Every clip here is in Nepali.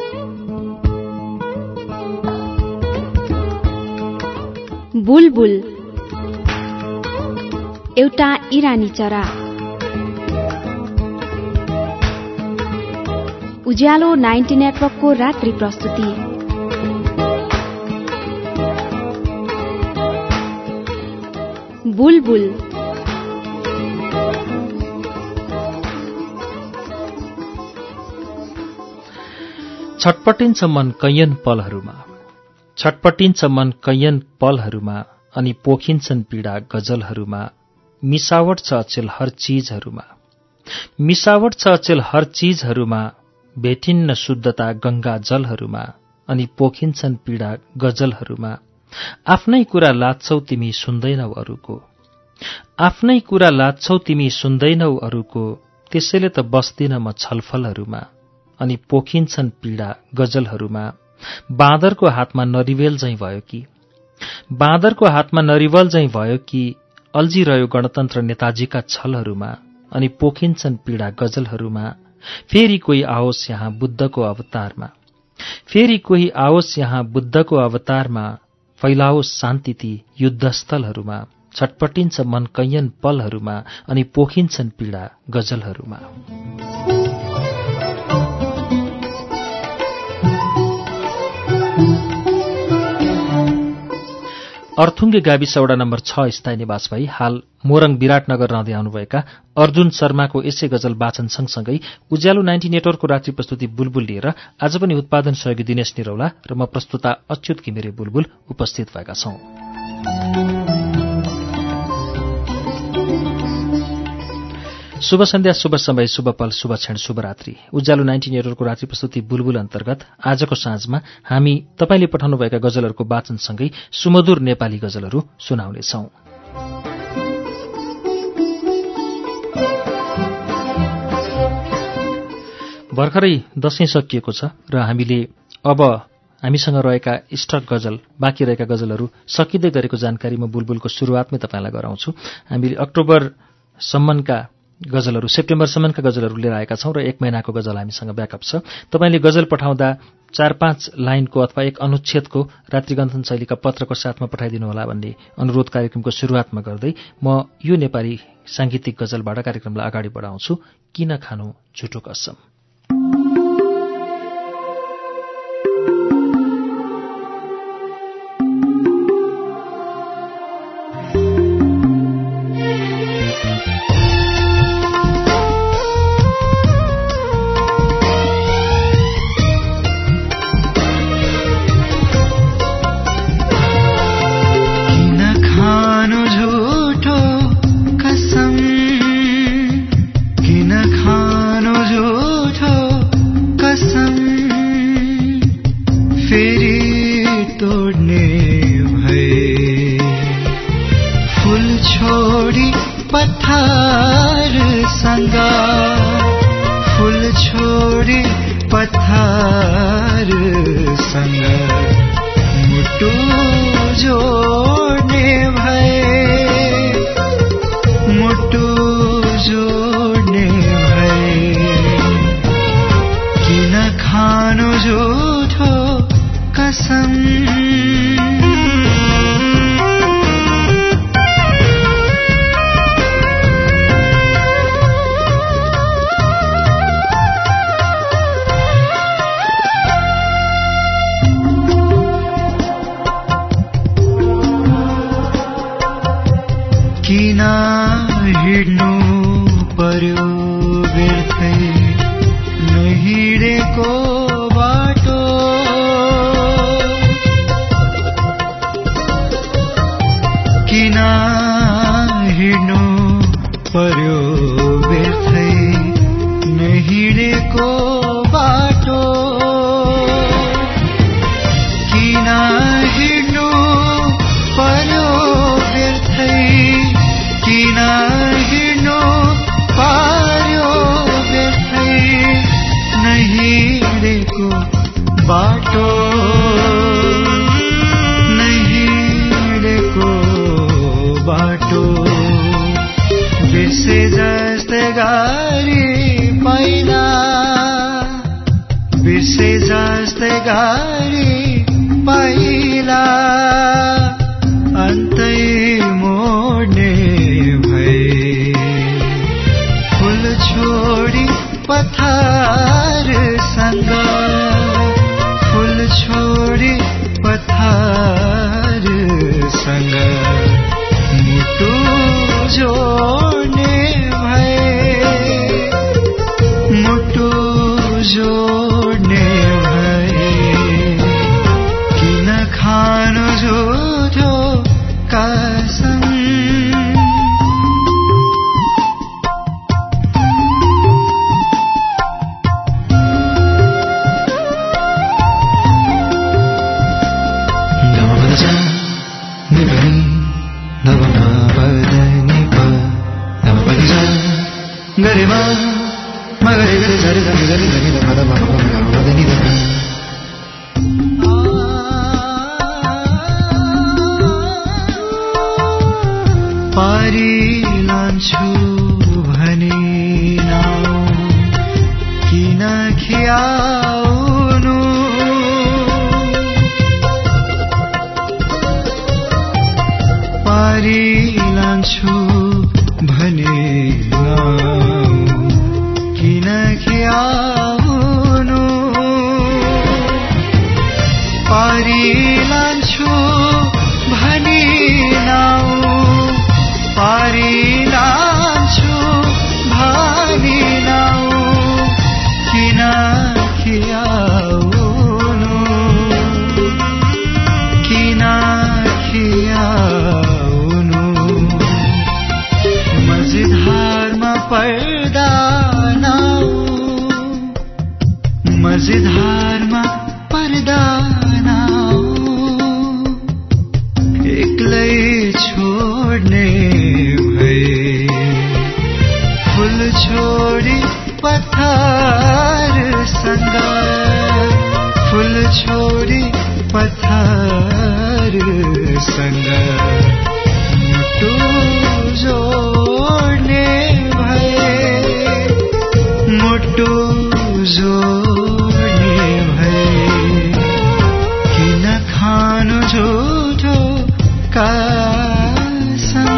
बुलबुल एउटा इरानी चरा। उज्यालो 90 नेटवर्कको रात्रि प्रस्तुति। बुलबुल छटपटिन्छ मन कैयन पलहरूमा, छटपटिन्छ मन कैयन पलहरूमा, अनि पोखिन्छन् पीडा गजलहरूमा। मिसावट छ अचेल हर चीजहरूमा, मिसावट छ अचेल हर चीजहरूमा, भेटिन्न शुद्धता गंगा जलहरूमा, अनि पोखिन्छन् पीडा गजलहरूमा। आफ्नै कुरा लाच्छौ तिमी सुन्दैनौ अरूको, आफ्नै कुरा लाच्छौ तिमी सुन्दैनौ अरूको, त्यसैले त बस्दिन म छलफलहरूमा, अनि पोखिन्छन् पीडा गजलहरूमा। बाँदरको हातमा नरिवेल झैं भयो कि, बाँदरको हातमा नरिवल झैं भयो कि, अल्झिरह्यो गणतन्त्र नेताजीका छलहरूमा, अनि पोखिन्छन् पीडा गजलहरूमा। फेरि कोही आओस् यहाँ बुद्धको अवतारमा, फेरि कोही आओस् यहाँ बुद्धको अवतारमा, फैलाओस् शान्ति ती युद्धस्थलहरूमा। छटपटिन्छ मन कैयन पलहरूमा, अनि पोखिन्छन् पीडा गजलहरूमा। अर्थुङ्गे गाविस वडा नम्बर 6 स्थायी निवास भई हाल मोरङ विराटनगर रहँदै आउनुभएका अर्जुन शर्माको यसै गजल वाचन सँगसँगै उज्यालो 90 नेटवर्कको रात्रि प्रस्तुति बुलबुल लिएर आज पनि उत्पादन सहयोगी दिनेश निरौला र म प्रस्तुता अच्युत घिमिरे बुलबुल उपस्थित भएका छौं। शुभ सन्ध्या, शुभ समय, शुभ पल, शुभ क्षण, शुभरात्रि। उज्यालो 90 नेटवर्कको रात्रि प्रस्तुति बुलबुल अन्तर्गत आजको साँझमा हामी तपाईले पठाउनुभएका गजलहरूको वाचनसँगै सुमधुर नेपाली गजलहरू सुनाउनेछौं। भर्खरै दशैं सकिएको छ र हामीले अब हामीसँग रहेका स्टक गजल, बाँकी रहेका गजलहरू सकिँदै गरेको जानकारी म बुलबुलको सुरुवातमै तपाईलाई गराउँछु। हामीले अक्टोबरसम्मका गजलहरू, सेप्टेम्बरसम्मका गजलहरू लिएर आएका छौं र 1 महिनाको गजल हामीसँग ब्याकअप छ। तपाईले गजल पठाउँदा 4-5 लाइनको अथवा एक अनुच्छेदको रात्रिगन्थन शैलीका पत्रको साथमा पठाइदिनुहोला भन्ने अनुरोध कार्यक्रमको सुरुवातमा गर्दै म यो नेपाली सांगीतिक गजलबाट कार्यक्रमलाई अगाडि बढाउँछु। किन खानु झुटो कसम। से जस्तै गाडी पहिला अन्तै मोड्ने भए फूल छोडी पथारसँग फूल छोडी पथारसँग मुटु जोड्ने भए मुटु जोड्ने भए किन खानु झुठो कसम पारी लान्छु भने नाउ किन खियाउनु पारी लान्छु भने नाउ किन खियाउनु पारी लान्छु भने नाउ पारी लान्छु भने नाउ किन खियाउनु किन खियाउनु मझधारमा पर्दा नाउ मझधारमा पर्दा नाउ एक्लै छोड्ने फूल छोडी पथारसँग फूल छोडी पथारसँग मुटु जोड्ने भए मुटु जोड्ने भए किन खानु झुठो कसम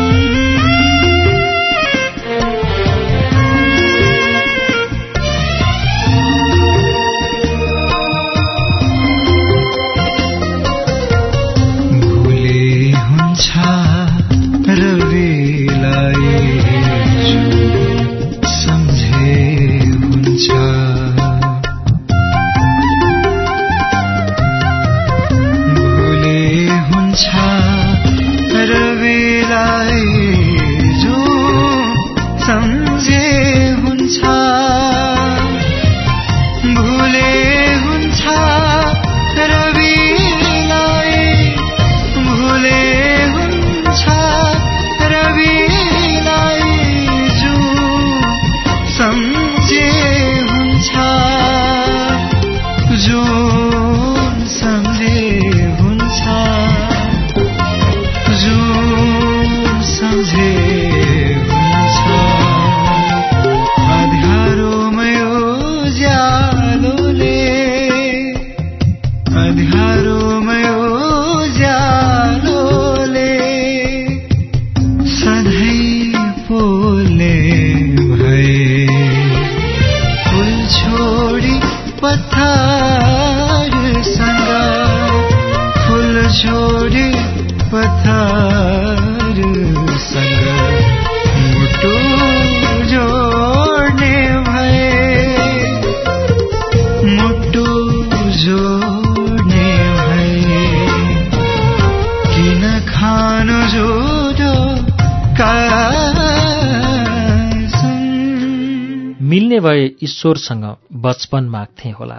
मिल्ने भए ईश्वरसँग बचपन माग्थे होला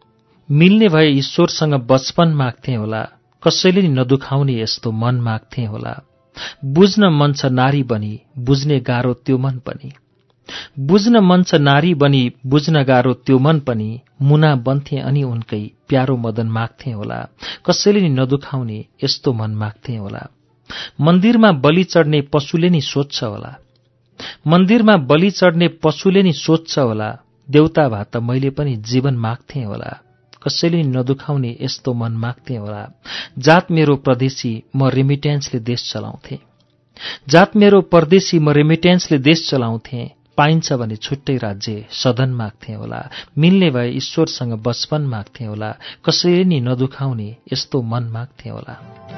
मिल्ने भए ईश्वरसँग बचपन माग्थे होला कसैले नि नदुखाउने यस्तो मन माग्थे होला बुझ्न मन छ नारी बनी बुझ्ने गाह्रो त्यो मन पनि बुझ्न मन छ नारी बनी बुझ्न गाह्रो त्यो मन पनि मुना बन्थे अनि उनकै प्यारो मदन माग्थे होला कसैले नि नदुखाउने यस्तो मन माग्थे होला मन्दिरमा बलि चढ्ने पशुले नि सोध्छ होला मन्दिरमा बलि चढ्ने पशुले नि सोध्छ होला देउता भए त मैले पनि जीवन माग्थे होला कसैले नदुखाउने यस्तो मन माग्थे होला। जात मेरो परदेशी म रेमिट्यान्सले देश चलाउँथे। जात मेरो परदेशी म रेमिट्यान्सले देश चलाउँथे। पाइन्छ भने छुट्टै राज्य सदन माग्थे होला। मिल्ने भए ईश्वरसँग बचपन माग्थे होला। कसैले नि नदुखाउने यस्तो मन माग्थे होला।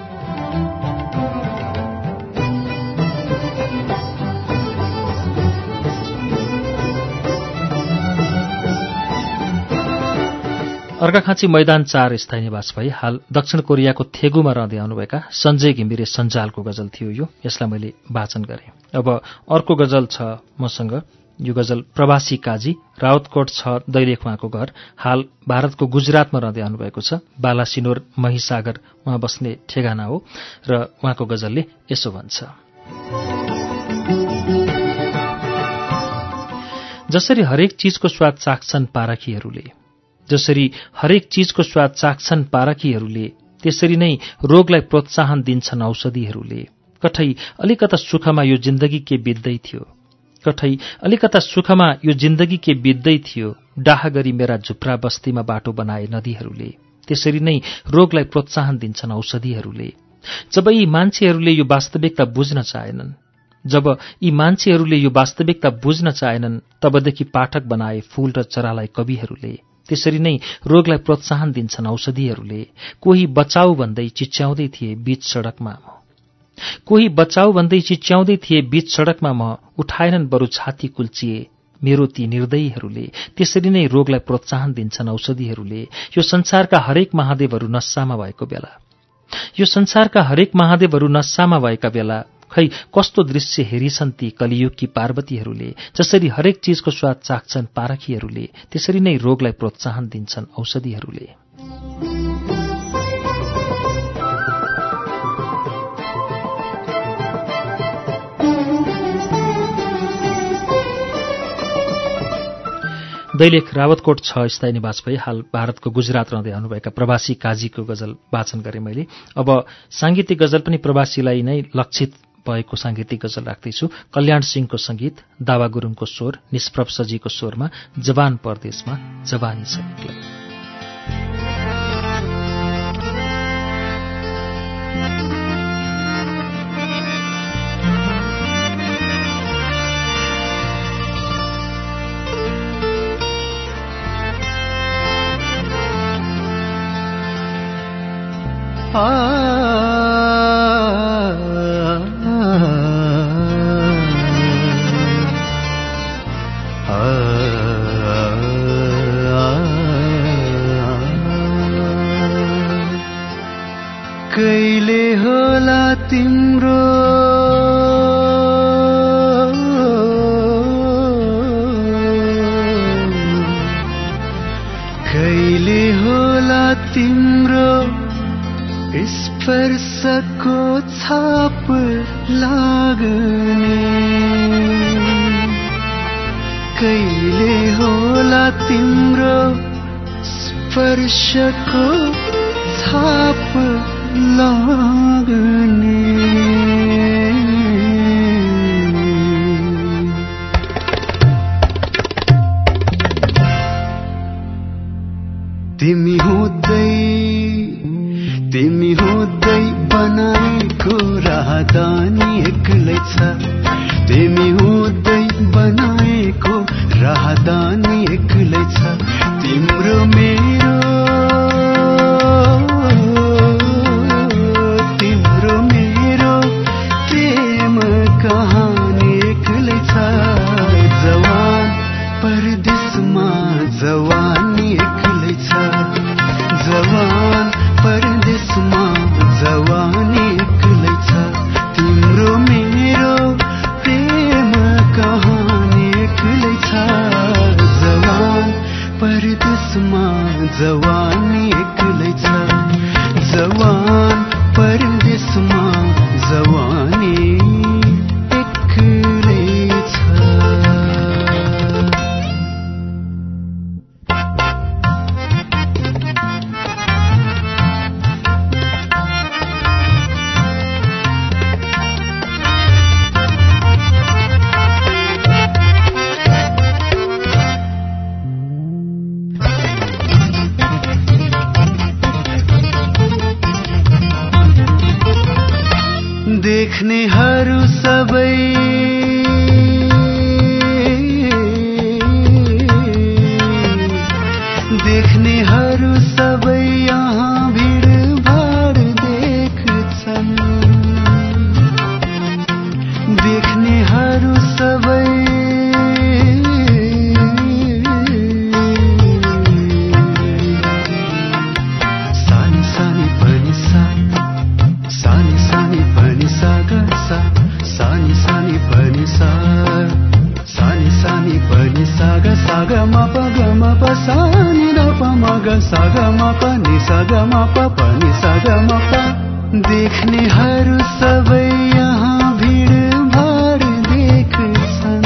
अर्घाखाँची मैदान 4 स्थायी निवास भई हाल दक्षिण कोरियाको थेगुमा रहँदै आउनुभएका सञ्जय घिमिरे सञ्जालको गजल थियो यो। यसलाई मैले वाचन गरेँ। अब अर्को गजल छ मसँग। यो गजल प्रवासी काजी राउतकोट छ दैलेख उहाँको घर। हाल भारतको गुजरातमा रहँदै आउनुभएको छ। बालासिनोर महिसागर उहाँ बस्ने ठेगाना हो र उहाँको गजलले यसो भन्छ। जसरी हरेक चीजको स्वाद चाख्छन् पारखीहरूले, जसरी हरेक चीजको स्वाद चाख्छन् पारखीहरूले, त्यसरी नै रोगलाई प्रोत्साहन दिन्छन् औषधिहरूले। कठै अलिकता सुखमा यो जिन्दगी के बित्दै थियो, कठै अलिकता सुखमा यो जिन्दगी के बित्दै थियो। डाह गरी मेरा झुप्रा बस्तीमा बाटो बनाए नदीहरूले, त्यसरी नै रोगलाई प्रोत्साहन दिन्छन् औषधिहरूले। जब यी मान्छेहरूले यो वास्तविकता बुझ्न चाहेनन्, जब यी मान्छेहरूले यो वास्तविकता बुझ्न चाहेनन्, तबदेखि पाठक बनाए फूल र चरालाई कविहरूले। त्यसरी नै रोगलाई प्रोत्साहन दिन्छन् औषधिहरूले। कोही बचाऊ भन्दै चिच्याउँदै थिए बीच सडकमा म, कोही बचाऊ भन्दै चिच्याउँदै थिए बीच सडकमा म, उठाएनन् बरु छाती कुल्चिए मेरो ती निर्दयीहरूले। त्यसरी नै रोगलाई प्रोत्साहन दिन्छन् औषधिहरूले। यो संसारका हरेक महादेवहरू नशामा भएको बेला, यो संसारका हरेक महादेवहरू नशामा भएका बेला, खै कस्तो दृश्य हेरिछन् ती कलियुगकी पार्वतीहरूले। जसरी हरेक चीजको स्वाद चाख्छन् पारखीहरूले, त्यसरी नै रोगलाई प्रोत्साहन दिन्छन् औषधिहरूले। दैलेख रावतकोट 6 स्थायी निवास भई हाल भारतको गुजरात रहँदै आउनुभएका प्रवासी काजीको गजल वाचन गरेँ मैले। अब सांगीतिक गजल पनि प्रवासीलाई नै लक्षित भएको सांगीतिक गजल राख्दैछु। कल्याण सिंहको संगीत, दावा गुरुङको स्वर, निष्प्रभ सजीको स्वरमा जवान परदेशमा जवानी छ एक्लै। कहिले होला तिम्रो कहिले होला तिम्रो स्पर्शको छाप लाग्ने, कहिले होला तिम्रो स्पर्शको छाप लाग्ने। तिमी हुँदै बनाएको राहदानी एक्लै छ, तिमी हुँदै बनाएको राहदानी एक्लै छ। तिम्रो मेरो प्रेम कहानी एक्लै छ। जवान परदेशमा जवानी एक्लै छ, जवान परदेशमा जवानी एक्लै छ। तिम्रो मेरो प्रेम कहानी एक्लै छ। जवान परदेशमा जवानी एक्लै छ, जवान परदेशमा जवानी एक्लै छ। सबै देख्नेहरू सबै यहाँ भिडभाड देख्छन् देख्नेहरू सबै सानी सानी पनि सा सानी सानी पनि सा ग सा सानी सानी पनि सा सानी सानी पनि सा ग म प ग म प सा नि द प म ग सा ग म प नि सा ग म प प नि सा ग म प देख्नेहरू सबै यहाँ भिडभाड देख्छन्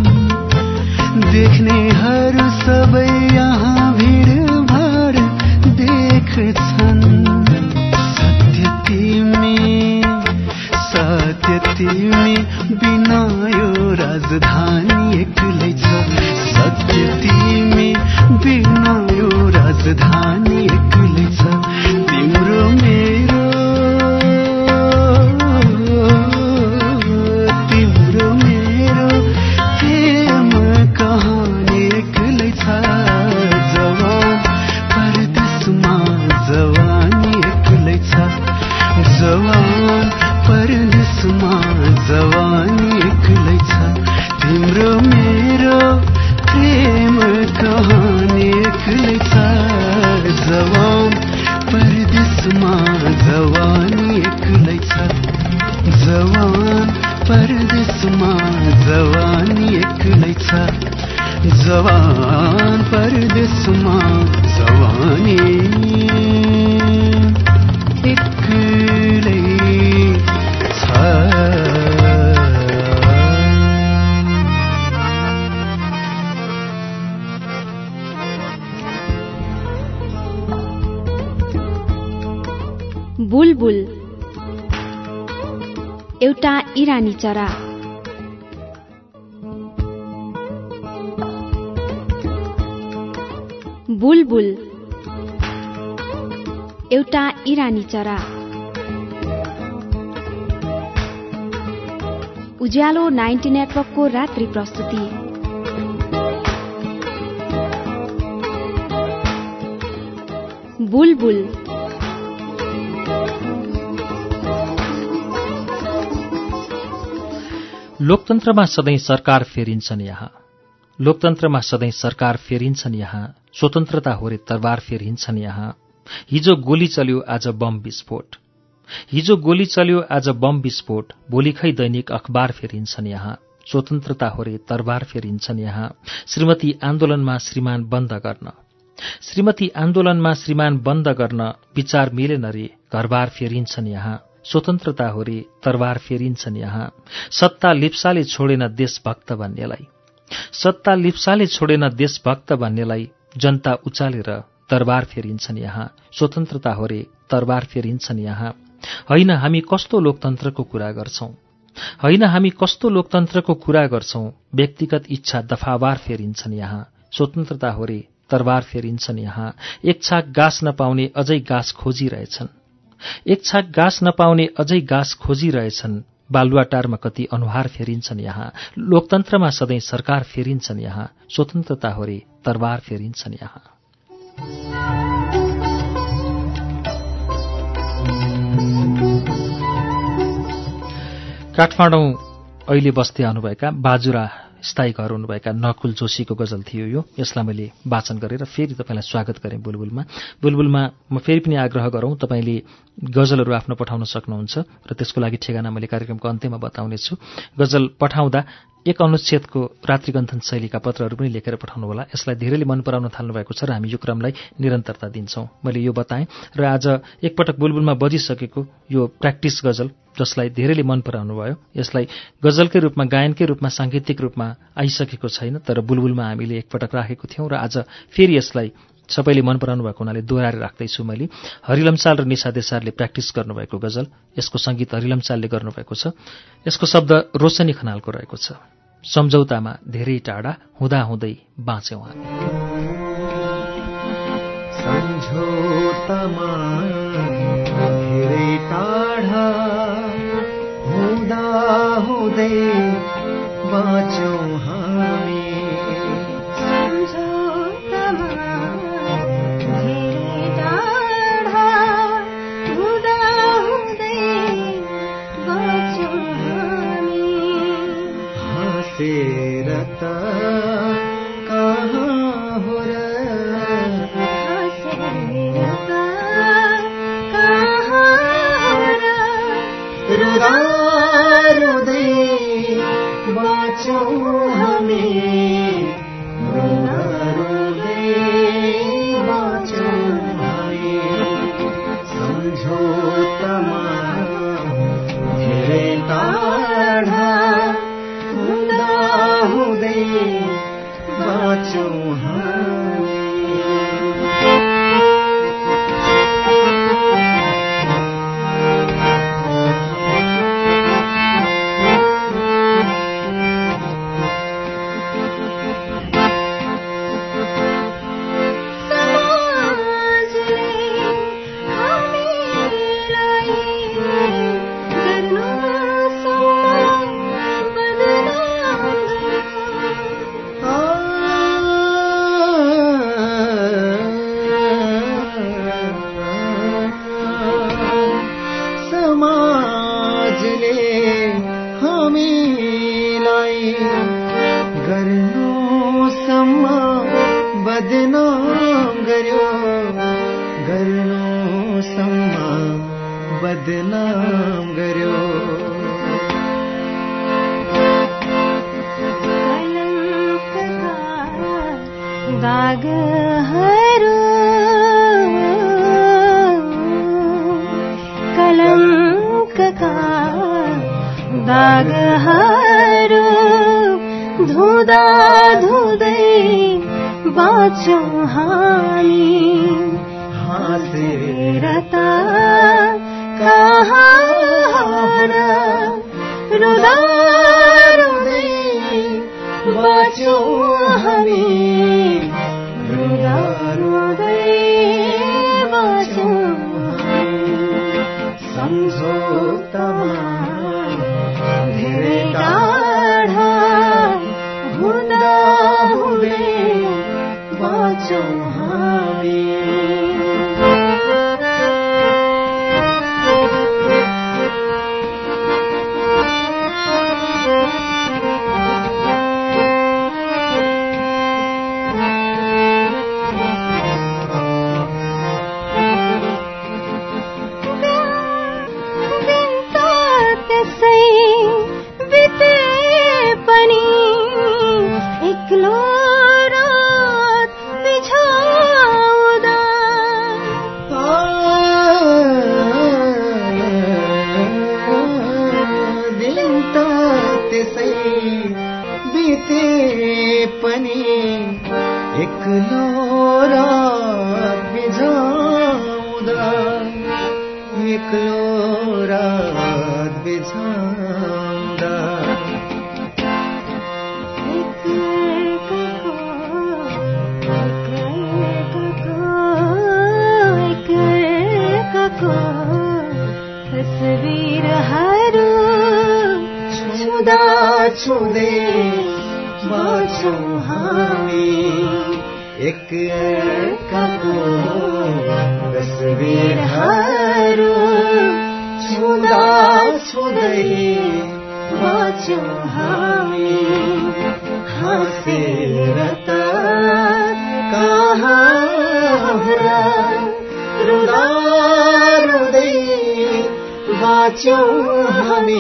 देख्नेहरू सबै यहाँ भिडभाड देख्छन् सत्य तिमी बिना यो राजधानी एक्लै छ सत्य तिमी बिना यो राजधानी एक्लै छ तिम्रो मेरो प्रेम कहानी एक्लै छ जवान परदेशमा जवानी एक्लै छ जवान परदेशमा जवानी एक्लै छ तिम्रो मेरो प्रेम कहानी एक्लै छ जवान परदेशमा जवानी एक्लै छ जवान परदेशमा जवानी एक्लै छ जवान परदेशमा जवानी एक्लै बुलबुल एउटा इरानी चरा। बुलबुल एउटा इरानी चरा। उज्यालो 90 नेटवर्कको रात्रि प्रस्तुति। बुलबुल लोकतन्त्रमा सधैँ सरकार फेरिन्छन् यहाँ लोकतन्त्रमा सधैँ सरकार फेरिन्छन् यहाँ स्वतन्त्रता होरे तरबार फेरिन्छन् यहाँ हिजो गोली चल्यो आज बम विस्फोट हिजो गोली चल्यो आज बम विस्फोट भोलि खै दैनिक अखबार फेरिन्छन् यहाँ स्वतन्त्रता होरे तरबार फेरिन्छन् यहाँ श्रीमती आन्दोलनमा श्रीमान बन्द गर्न श्रीमती आन्दोलनमा श्रीमान बन्द गर्न विचार मिलेन रे घरबार फेरिन्छन् यहाँ स्वतन्त्रता होरे तरबार फेरिन्छन् यहाँ सत्ता लिप्साले छोडेन देशभक्त भन्नेलाई सत्ता लिप्साले छोडेन देशभक्त भन्नेलाई जनता उचालेर तरबार फेरिन्छन् यहाँ स्वतन्त्रता होरे तरबार फेरिन्छन् यहाँ होइन हामी कस्तो लोकतन्त्रको कुरा गर्छौं होइन हामी कस्तो लोकतन्त्रको कुरा गर्छौं व्यक्तिगत इच्छा दफावार फेरिन्छन् यहाँ स्वतन्त्रता होरे तरबार फेरिन्छन् यहाँ एक छाक गाँस नपाउने अझै गाँस खोजिरहेछन् एक छाक गाँस नपाउने अझै गाँस खोजिरहेछन् बालुवाटारमा कति अनुहार फेरिन्छन् यहाँ लोकतन्त्रमा सधैँ सरकार फेरिन्छन् यहाँ स्वतन्त्रता होरे तरबार फेरिन्छन् यहाँ काठमाडौँ अहिले बस्दै आउनुभएका बाजुरा स्थायी घर हुनुभएका नकुल जोशीको गजल थियो यो। यसलाई मैले वाचन गरेर फेरि तपाईँलाई स्वागत गरेँ बुलबुलमा। बुलबुलमा म फेरि पनि आग्रह गरौँ, तपाईँले गजलहरू आफ्नो पठाउन सक्नुहुन्छ र त्यसको लागि ठेगाना मैले कार्यक्रमको अन्त्यमा बताउनेछु। गजल पठाउँदा एक अनुच्छेदको रात्रिगन्थन शैलीका पत्रहरू पनि लेखेर पठाउनु होला। यसलाई धेरैले मन पराउन थाल्नु भएको छ र हामी यो क्रमलाई निरन्तरता दिन्छौँ। मैले यो बताएँ र आज एकपटक बुलबुलमा बजिसकेको यो प्र्याक्टिस गजल जसलाई धेरैले मन पराउनु भयो, यसलाई गजलकै रूपमा गायनकै रूपमा साङ्गीतिक रूपमा आइसकेको छैन, तर बुलबुलमा हामीले एकपटक राखेको थियौँ र आज फेरि यसलाई सबैले मन पराउनु भएको हुनाले दोहोऱ्याएर राख्दैछु मैले। हरिलम्साल र निशा देसारले प्र्याक्टिस गर्नुभएको गजल, यसको सङ्गीत हरिलम्सालले गर्नुभएको छ। यसको शब्द रोशनी खनालको रहेको छ। सम्झौतामा धेरै टाढा हुँदाहुँदै बाँच्यौँ हामी। सम्झौतामा धेरै टाढा हुँदाहुँदै हुँदै बाँचौँ हामी हाँसेर त कहाँ हो र रुँदा रुँदै बाँचौँ हामी रुँदा रुँदै बाँचौँ हामी सम्झौतामा धेरै टाढा हुँदा हुँदै बाँचौँ बदनाम गर्यो दागहरू कलंकका दागहरू धुँदा धुँदै बाँचौँ हामी हाँसेर त कहाँ र रुँदा रुँदै बाँचौँ हामी रुँदा रुँदै बाँचौँ सम्झौतामा धेरै टाढा हुँदा हुँदै बाँचौँ हामी छुँदै बाँचौँ हामी एक अर्काको तस्बिरहरू छुँदा छुँदै बाँचौँ हामी हाँसेर त कहाँ र रुँदा रुँदै बाँचौँ हामी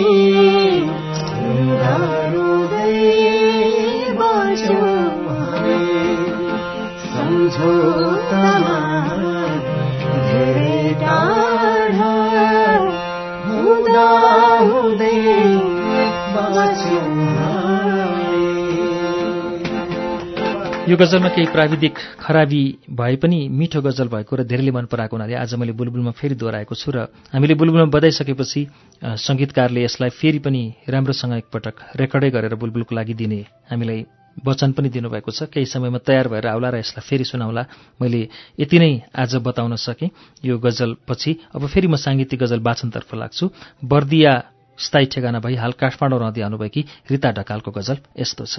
सम्झौतामा धेरै टाढा हुँदा हुँदै बाँचौँ यो गजलमा केही प्राविधिक खराबी भए पनि मिठो गजल भएको र धेरैले मन पराएको हुनाले आज मैले बुलबुलमा फेरि दोहोऱ्याएको छु र हामीले बुलबुलमा बजाइसकेपछि संगीतकारले यसलाई फेरि पनि राम्रोसँग एकपटक रेकर्डै गरेर बुलबुलको लागि दिने हामीलाई वचन पनि दिनुभएको छ। केही समयमा तयार भएर आउला र यसलाई फेरि सुनाउला। मैले यति नै आज बताउन सकेँ। यो गजल पछि अब फेरि म साङ्गीतिक गजल वाचनतर्फ लाग्छु। बर्दिया स्थायी ठेगाना भई हाल काठमाडौँ रहँदै आउनुभएकी रीता ढकालको गजल यस्तो छ।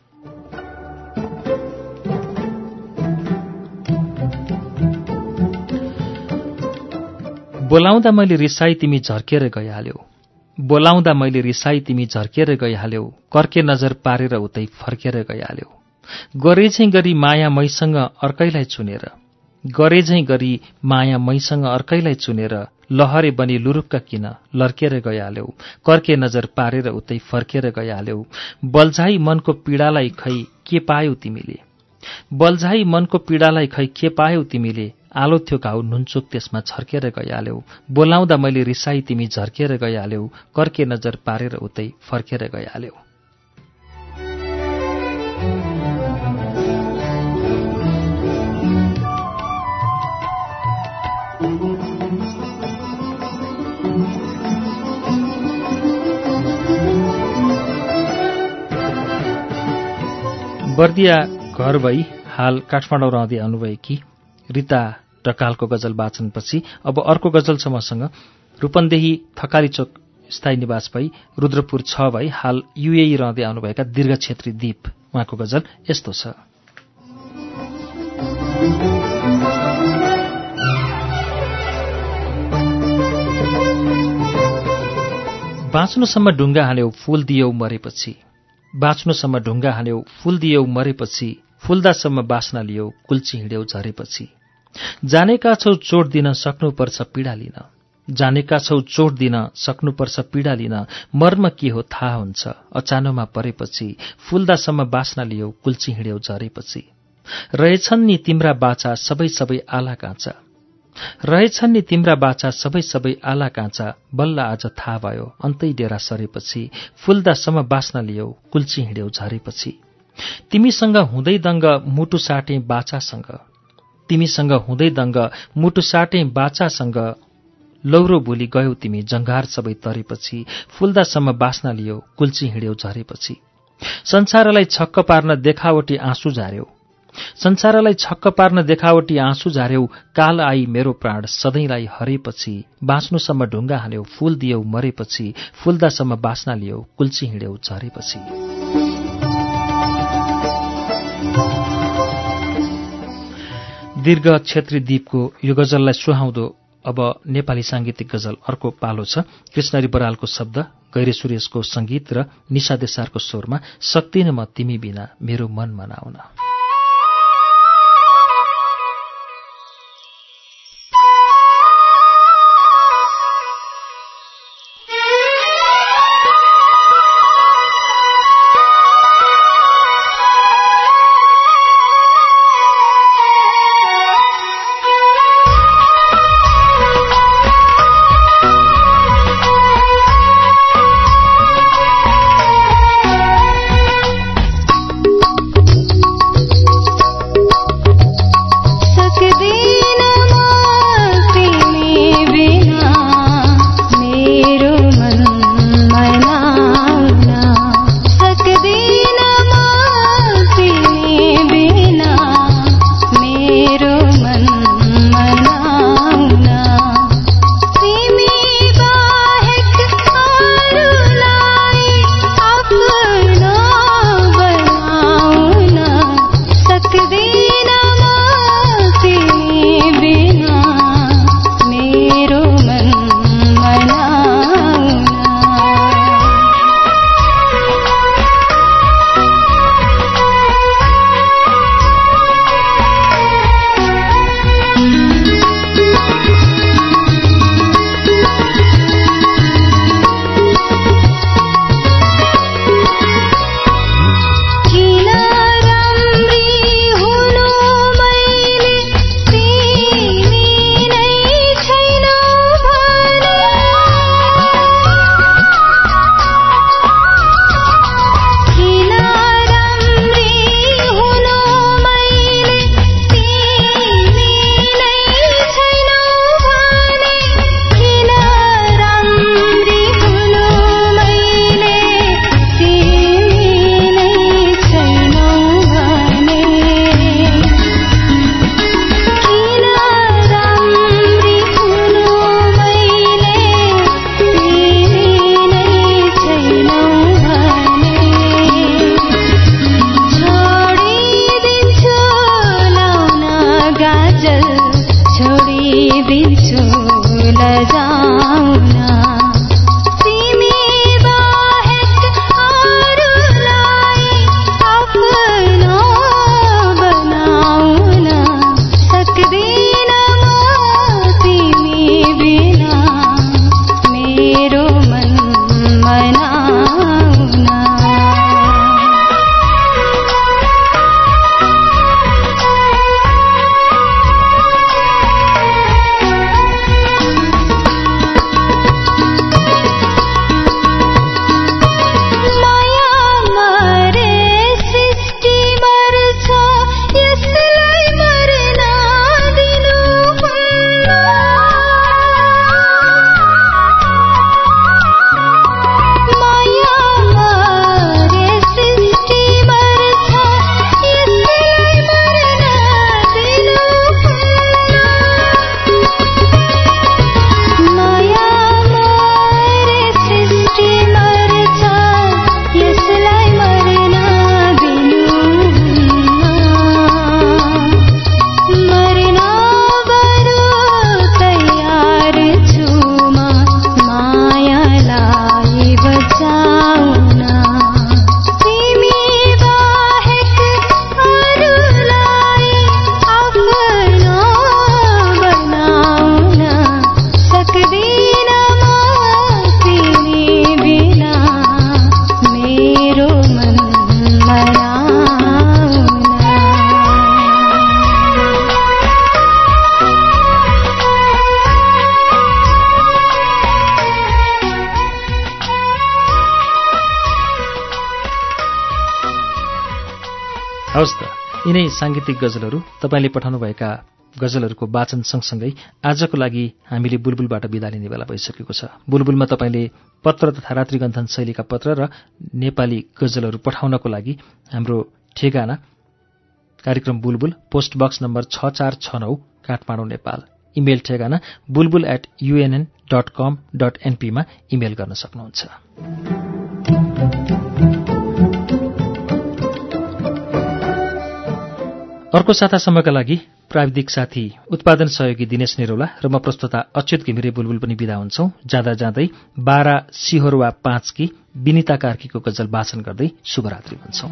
बोलाउँदा मैले रिसाई तिमी झर्केर गइहाल्यौ, बोलाउँदा मैले रिसाई तिमी झर्केर गइहाल्यौ, कर्के नजर पारेर उतै फर्केर गइहाल्यौ। गरेझैँ गरी माया मैसँग अर्कैलाई चुनेर, गरेझैँ गरी माया मैसँग अर्कैलाई चुनेर, लहरे बनी लुरुक्क किन लर्केर गइहाल्यौ, कर्के नजर पारेर उतै फर्केर गइहाल्यौ। बल्झाई मनको पीडालाई खै के पायौ तिमीले, बल्झाई मनको पीडालाई खै के पायौ तिमीले, आलो थियो घाउ नुनचोक त्यसमा छर्केर गइहाल्यौ। बोलाउँदा मैले रिसाई तिमी झर्केर गइहाल्यौ, कर्के नजर पारेर उतै फर्केर गइहाल्यौ। बर्दिया घर भई हाल काठमाडौँ रहँदै आउनुभएकी रीता ढकालको गजल वाचनपछि अब अर्को गजल छ मसँग। रूपन्देही थकाली चोक स्थायी निवास भई रुद्रपुर 6 भई हाल युएई रहँदै आउनुभएका दीर्घ छेत्री दीप, उहाँको गजल यस्तो छ। बाँच्नुसम्म ढुङ्गा हाल्यौ फूल दियौ मरेपछि, बाँच्नुसम्म ढुङ्गा हाल्यौ फूल दियौ मरेपछि, फुल्दासम्म बास्ना लियौ कुल्ची हिँड्यौ झरेपछि। जानेका छौ चोट दिन सक्नुपर्छ पीडा लिन, जानेका छौ चोट दिन सक्नुपर्छ पीडा लिन, मर्म के हो थाहा हुन्छ अचानोमा परेपछि, फुल्दासम्म बास्ना लियौ कुल्ची हिँड्यौ झरेपछि। रहेछन् नि तिम्रा बाचा सबै सबै आला काँचा, रहेछन् नि तिम्रा बाचा सबै सबै आला काँचा, बल्ल आज थाहा भयो अन्तै डेरा सरेपछि, फुल्दासम्म बास्ना लियौ कुल्ची हिँड्यौ झरेपछि। तिमीसँग हुँदै दङ्ग मुटु साटे बाचासँग, तिमीसँग हुँदै दङ्ग मुटु साटे बाचासँग, लौरो भुली गयौ तिमी जङ्घार सबै तरेपछि, फुल्दासम्म बास्ना लियौ कुल्ची हिँड्यौ झरेपछि। संसारलाई छक्क पार्न देखावटी आँसु झार्यौ, संसारलाई छक्क पार्न देखावटी आँसु झार्यौ, काल आई मेरो प्राण सधैँलाई हरेपछि, बाँच्नुसम्म ढुङ्गा हाल्यौ फूल दियौ मरेपछि, फुल्दासम्म बास्ना लियौ कुल्ची हिँड्यौ झरेपछि। दीर्घ छेत्री दीपको यो गजललाई सुहाउँदो अब नेपाली सांगीतिक गजल अर्को पालो छ। कृष्णहरि बरालको शब्द, गैरे सुरेशको संगीत र निशा देसारको स्वरमा सक्दिन म तिमी बिना मेरो मन मनाउन। दिन्छु लजाउन तिमी बाहेक अरूलाई आफ्नो बनाउन सक्दिन म तिमी बिना मेरो मन मनाउन हवस् त, यिनै साङ्गीतिक गजलहरू तपाईँले पठाउनुभएका गजलहरूको वाचन सँगसँगै आजको लागि हामीले बुलबुलबाट बिदा लिने बेला भइसकेको छ। बुलबुलमा तपाईँले पत्र तथा रात्रिगन्थन शैलीका पत्र र नेपाली गजलहरू पठाउनको लागि हाम्रो ठेगाना कार्यक्रम Bulbul, post box number 6469 Kathmandu Nepal. Email ठेगाना bulbul@unn.com.np मा इमेल गर्न सक्नुहुन्छ। अर्को सातासम्मका लागि प्राविधिक साथी उत्पादन सहयोगी दिनेश निरौला र म प्रस्तुता अच्युत घिमिरे बुलबुल पनि बिदा हुन्छौं। जाँदा जाँदै 12 सिहोरवा 5 की विनिता कार्कीको गजल वाचन गर्दै शुभरात्रि भन्छौं।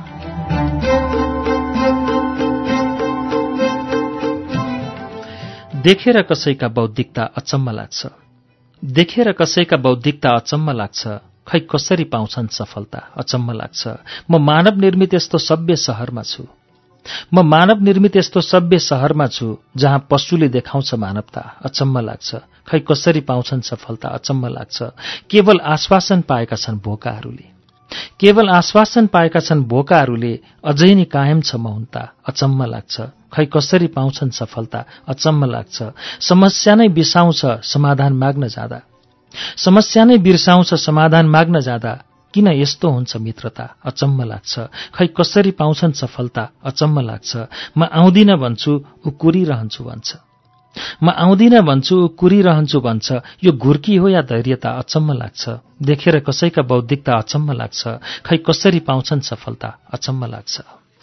देखेर कसैका बौद्धिकता अचम्म लाग्छ, देखेर कसैका बौद्धिकता अचम्म लाग्छ, खै कसरी पाउँछन् सफलता अचम्म लाग्छ। म मानव निर्मित यस्तो सभ्य शहरमा छु, म मानव निर्मित यस्तो सभ्य शहरमा छु जहाँ पशुले देखाउँछ मानवता अचम्म लाग्छ, खै कसरी पाउँछन् सफलता अचम्म लाग्छ। केवल आश्वासन पाएका छन् भोकाहरूले, केवल आश्वासन पाएका छन् भोकाहरूले, अझै नि कायम छ मौनता अचम्म लाग्छ, खै कसरी पाउँछन् सफलता अचम्म लाग्छ। समस्या नै बिर्साउँछ समाधान माग्न जाँदा, समस्या नै बिर्साउँछ समाधान माग्न जाँदा, किन यस्तो हुन्छ मित्रता अचम्म लाग्छ, खै कसरी पाउँछन् सफलता अचम्म लाग्छ। म आउँदिन भन्छु ऊ कुरिरहन्छु भन्छ, म आउँदिन भन्छु ऊ कुरिरहन्छु भन्छ, यो घुर्की हो या धैर्यता अचम्म लाग्छ। देखेर कसैका बौद्धिकता अचम्म लाग्छ, खै कसरी पाउँछन् सफलता अचम्म लाग्छ।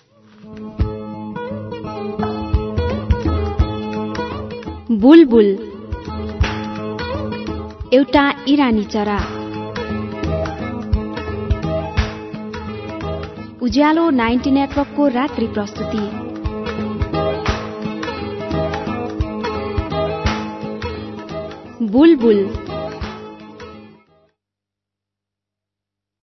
बुलबुल एउटा इरानी चरा। उज्यालो 90 नेटवर्कको रात्रि प्रस्तुति। बुलबुल